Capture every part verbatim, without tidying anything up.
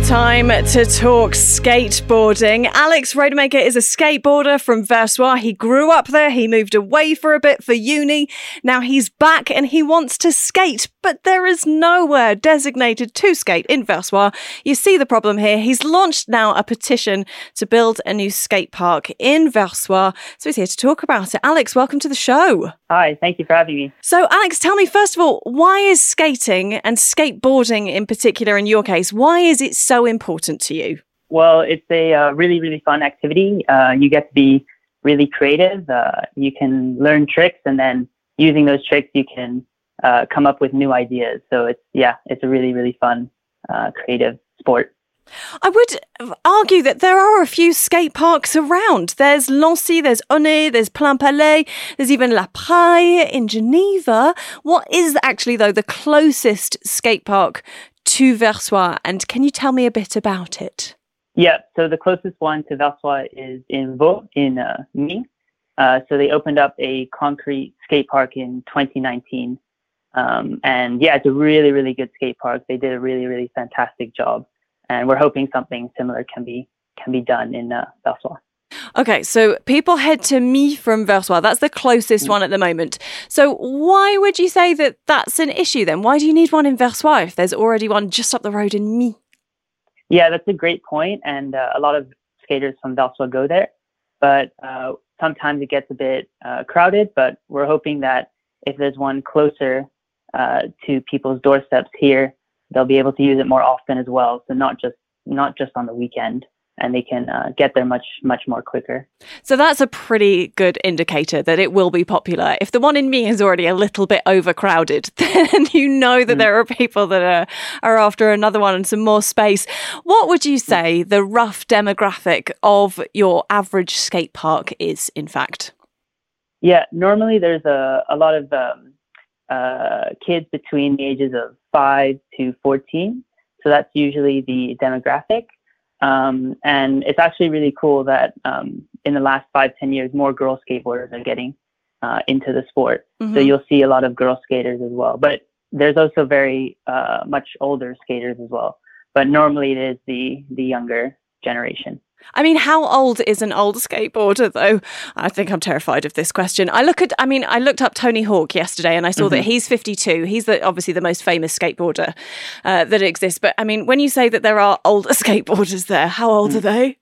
Time to talk skateboarding. Alex Rodemaker is a skateboarder from Versoix. He grew up there. He moved away for a bit for uni. Now he's back and he wants to skate, but there is nowhere designated to skate in Versoix. You see the problem here. He's launched now a petition to build a new skate park in Versoix. So he's here to talk about it. Alex, welcome to the show. Hi, thank you for having me. So Alex, tell me first of all, why is skating and skateboarding in particular in your case, why is it so important to you? Well, it's a uh, really, really fun activity. Uh, you get to be really creative. Uh, you can learn tricks, and then using those tricks, you can uh, come up with new ideas. So it's, yeah, it's a really, really fun, uh, creative sport. I would argue that there are a few skate parks around. There's Lancy, there's Honnay, there's Plainpalais, there's even La Praille in Geneva. What is actually, though, the closest skate park to Versoix, and can you tell me a bit about it? Yeah, so the closest one to Versoix is in Vaud, in uh, Mie. Uh, so they opened up a concrete skate park in twenty nineteen. Um, and yeah, it's a really, really good skate park. They did a really, really fantastic job. And we're hoping something similar can be can be done in uh, Versoix. Okay, so people head to Mie from Versoix. That's the closest one at the moment. So why would you say that that's an issue then? Why do you need one in Versoix if there's already one just up the road in Mie? Yeah, that's a great point. And uh, a lot of skaters from Versoix go there. But uh, sometimes it gets a bit uh, crowded. But we're hoping that if there's one closer uh, to people's doorsteps here, they'll be able to use it more often as well. So not just not just on the weekend. And they can uh, get there much, much more quicker. So that's a pretty good indicator that it will be popular. If the one in Mie is already a little bit overcrowded, then you know that mm. there are people that are, are after another one and some more space. What would you say the rough demographic of your average skate park is, in fact? Yeah, normally there's a, a lot of um, uh, kids between the ages of five to fourteen. So that's usually the demographic. Um, and it's actually really cool that um, in the last five, ten years, more girl skateboarders are getting uh, into the sport. Mm-hmm. So you'll see a lot of girl skaters as well. But there's also very uh, much older skaters as well. But normally it is the the younger generation. I mean, how old is an old skateboarder, though? I think I'm terrified of this question. I look at, I mean, I looked up Tony Hawk yesterday and I saw mm-hmm. that he's fifty-two. He's the, obviously the most famous skateboarder uh, that exists. But I mean, when you say that there are older skateboarders there, how old mm-hmm. are they?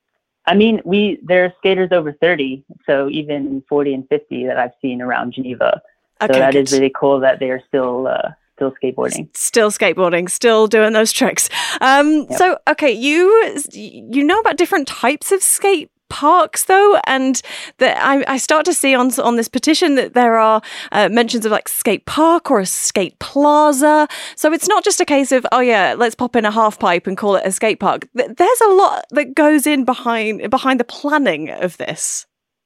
I mean, we there are skaters over thirty, so even forty and fifty that I've seen around Geneva. Okay, so that good. is really cool that they are still uh, still skateboarding. Still skateboarding, still doing those tricks. Um, yep. So, okay, you you know about different types of skate parks, though, and that I, I start to see on on this petition that there are uh, mentions of like skate park or a skate plaza. So it's not just a case of, oh yeah, let's pop in a half pipe and call it a skate park. There's a lot that goes in behind behind the planning of this.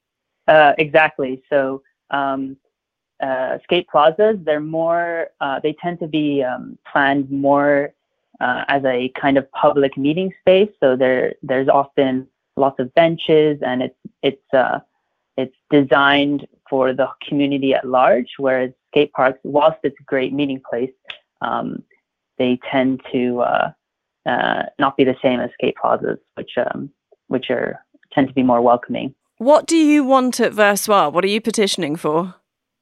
Uh, exactly. So. Um, Uh, skate plazas, they're more, uh, they tend to be um, planned more uh, as a kind of public meeting space. So there, there's often lots of benches, and it's it's uh, it's designed for the community at large. Whereas skate parks, whilst it's a great meeting place, um, they tend to uh, uh, not be the same as skate plazas, which um, which are tend to be more welcoming. What do you want at Versoix? What are you petitioning for?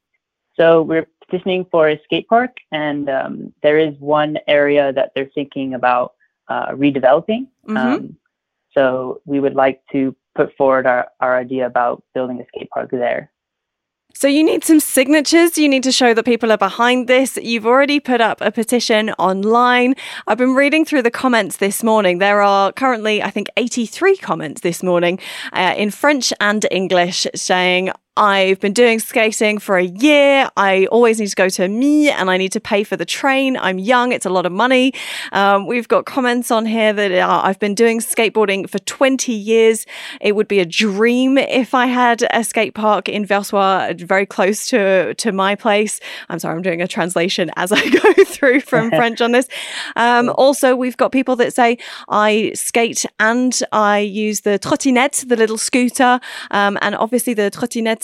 So we're petitioning for a skate park, and um, there is one area that they're thinking about uh, redeveloping. Mm-hmm. Um, so we would like to put forward our, our idea about building a skate park there. So you need some signatures. You need to show that people are behind this. You've already put up a petition online. I've been reading through the comments this morning. There are currently, I think, eighty-three comments this morning uh, in French and English saying, I've been doing skating for a year. I always need to go to Mie and I need to pay for the train. I'm young. It's a lot of money. Um, we've got comments on here that uh, I've been doing skateboarding for twenty years. It would be a dream if I had a skate park in Versoix very close to, to my place. I'm sorry, I'm doing a translation as I go through from French on this. Um, also, we've got people that say, I skate and I use the trottinette, the little scooter. Um, and obviously the trottinette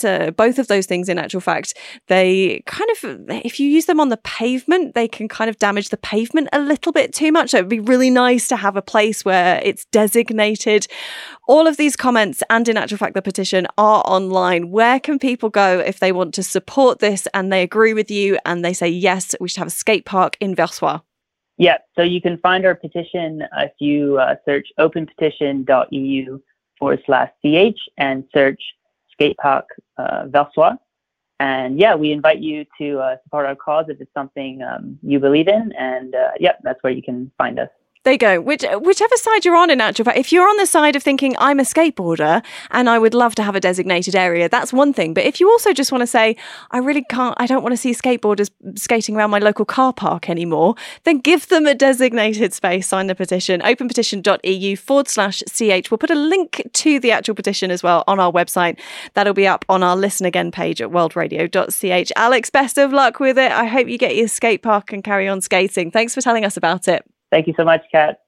uh, both of those things, in actual fact, they kind of, if you use them on the pavement, they can kind of damage the pavement a little bit too much. So it'd be really nice to have a place where it's designated. All of these comments and, in actual fact, the petition are online. Where can people go if they want to support this and they agree with you and they say, yes, we should have a skate park in Versoix? Yeah, so you can find our petition if you uh, search openpetition.eu forward slash ch and search skatepark uh, Versoix. And yeah, we invite you to uh, support our cause if it's something um, you believe in. And uh, yeah, that's where you can find us. There you go. Which, whichever side you're on, in actual fact, if you're on the side of thinking, I'm a skateboarder and I would love to have a designated area, that's one thing. But if you also just want to say, I really can't, I don't want to see skateboarders skating around my local car park anymore, then give them a designated space. Sign the petition, openpetition.eu forward slash ch. We'll put a link to the actual petition as well on our website. That'll be up on our Listen Again page at world radio dot c h. Alex, best of luck with it. I hope you get your skate park and carry on skating. Thanks for telling us about it. Thank you so much, Kat.